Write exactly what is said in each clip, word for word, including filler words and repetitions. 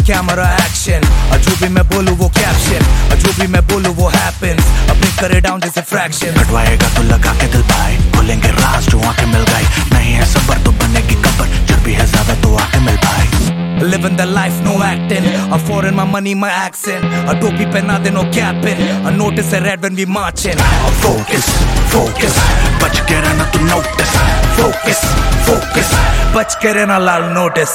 Camera action, जो भी मैं बोलूं वो कैप्शन, जो भी मैं बोलूं वो हैपेंस, अपनी करे डाउन जैसे फ्रैक्शन। कटवाएगा तो लगा के दिल भाई, खोलेंगे राज जो आके मिल गई, नहीं है सबर तो बनेगी कबर, चर्बी है ज्यादा तो आके मिल भाई। Living the life, no acting. I'm foreign, my money, my accent. A dopey pen, they no capping. I notice the red when we marching. Focus, focus, बच के रहना तू notice. Focus, focus, बच के रहना लाल notice.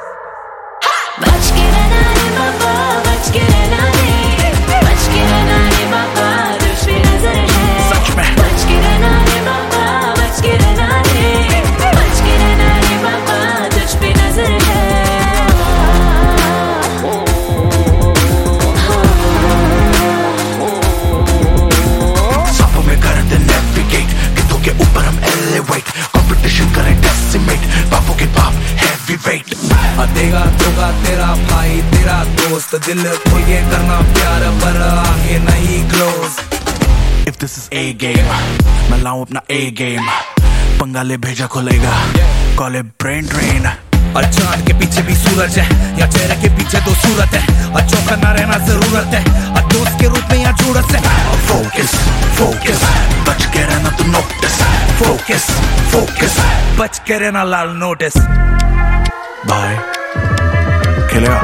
बच के रहना रे बाबा, बच के रहना रे, बच के रहना रे बाबा, तुझ पे नजर है। सच में बच के रहना रे बाबा, बच के रहना रे, बच के रहना रे बाबा, तुझ पे नजर है। देगा होगा तेरा भाई तेरा दोस्त, दिल को ये करना प्यार पर आगे नहीं close. If this is A game, मैं लाऊं अपना A game, पंगा ले भेजा खोलेगा, call it brain drain। और चांद के पीछे भी सूरज है, या चेहरे के पीछे दो सूरत है, और चौका ना रहना जरूरत है, और दोस्त के रूप में यहाँ जरूरत है। Focus, focus, बच के रहना तू notice। Focus, focus, बच के रहना लाल नोटिस। भाई खेलेगा,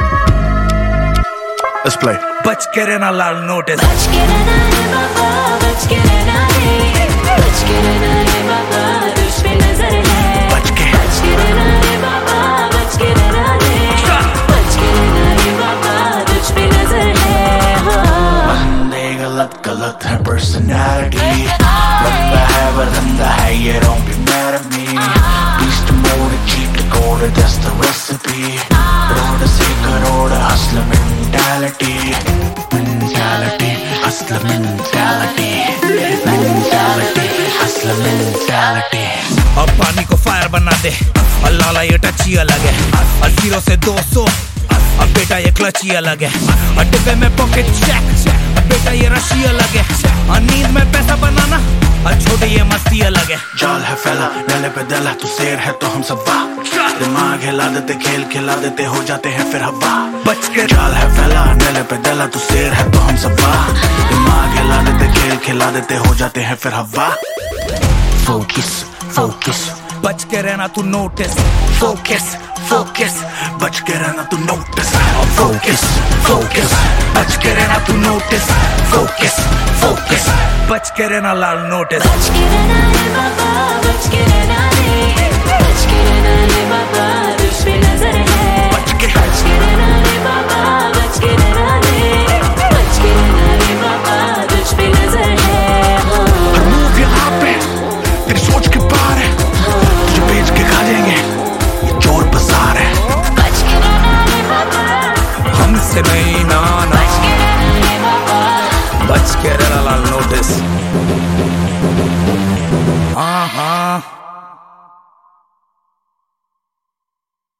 let's play। बच के रहना लाल नोटिस। बच के रहना रे बाबा, बच के रहना रे, बच के रहना रे बाबा, तुझ पे नजर है। बच के बच के रहना रे बाबा, बच के रहना रे, बच के रहना रे बाबा, तुझ पे नजर है। बंदे गलत गलत है personality, बंदा है बंदा है ये don't be mad at me, beast mode cheat code that's the recipe, crore से crore hustler mentality, mentality, hustler mentality, mentality, hustler mentality। अब पानी को फायर बना दे, और लाला ये टची अलग है, और जीरो से दो सौ, अब बेटा ये क्लची अलग है, और डिब्बे में पॉकेट चेक, अब बेटा ये रशी अलग है, और नींद में पैसा बनाना, और छोटे ये मस्ती अलग है। जाल है फैला डले पे दला, तू शेर है तो हम सब वाह, दिमाग हिला देते खेल खिला देते हो जाते हैं फिर हवा। बच के जाल है फैला डले पे दला, तू शेर है तो हम सब वाह, दिमाग हिला देते खेल खिला देते हो जाते हैं फिर हवा। Focus, focus, बच के रहना तू नोटिस। focus, focus, बच के रहना तू notice। Focus, focus, बच के रहना तू notice। Focus, focus, बच के रहना लाल नोटिस। बच के रहना रे बाबा, बच के रहना रे, बच के रहना रे बाबा, तुझ पे नजर है। बच के बच के रहना रे बाबा, बच के रहना रे, बच के रहना रे बाबा, तुझ पे नजर है। हर move यहाँ पे तेरी सोच के पार है, तुझे बेच के खा जाएंगे ये चोर बाजार है। बच के रहना रे बाबा, हमसे नहीं नाना, बच के रहना रे बाबा, बच के रहना लाल नोटिस। हाँ हाँ